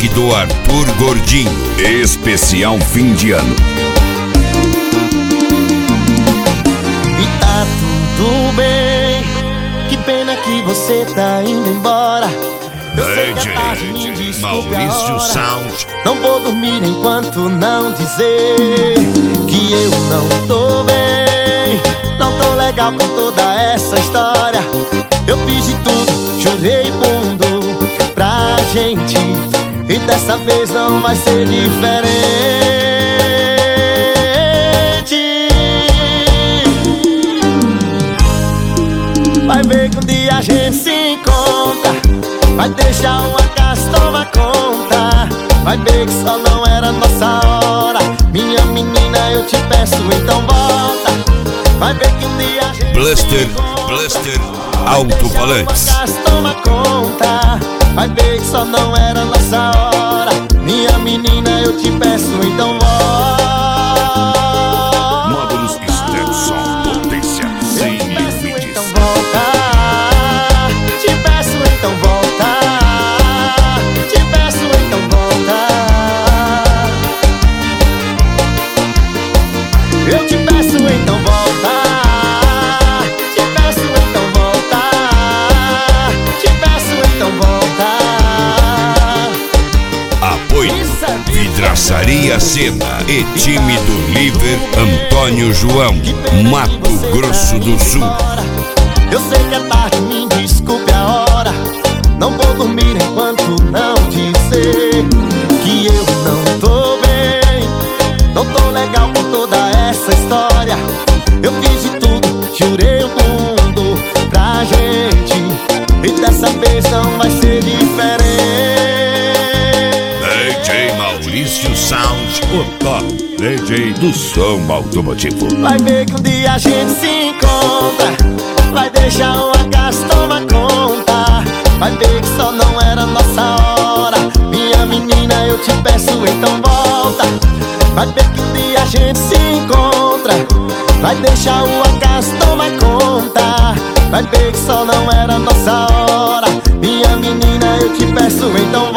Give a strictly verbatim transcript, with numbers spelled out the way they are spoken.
Rock do Arthur Gordinho. Especial fim de ano. E tá tudo bem, que pena que você tá indo embora. Eu sei que é tarde, me desculpe a hora. Sound. Não vou dormir enquanto não dizer que eu não tô bem. Não tô legal com toda essa história. Eu fiz de tudo, jurei mundo pra gente, e dessa vez não vai ser diferente. Vai ver que um dia a gente se encontra, vai deixar um acaso tomar conta. Vai ver que só não era nossa hora. Minha menina, eu te peço, então volta. Vai ver que um dia a gente Blaster, Blaster, alto-falantes. Toma conta. Vai ver que só não era nossa hora. Minha menina, eu te peço, então volta. Módulos Stetson, potência sem limites. Então volta. Te peço, então volta. Te peço, então volta. Eu te peço, então volta. Te peço, então volta. Te peço, então volta. Apoio Vidraçaria Sena e time do Liver Antônio João, Mato Grosso do Sul. Eu sei que é tarde, me desculpe a hora. Não vou dormir enquanto não dizer que eu não tô bem. Não tô legal com toda essa história. Eu fiz de tudo, jurei o mundo pra gente, e dessa vez não vai ser diferente. D J Maurício Sound, o top D J do som automotivo. Vai ver que um dia a gente se encontra, vai deixar um acaso tomar conta. Vai ver que só não era nossa hora. Minha menina, eu te peço, então volta. Vai ver que um dia a gente se encontra, vai deixar o acaso tomar conta. Vai ver que só não era nossa hora. Minha menina, eu te peço, então volta.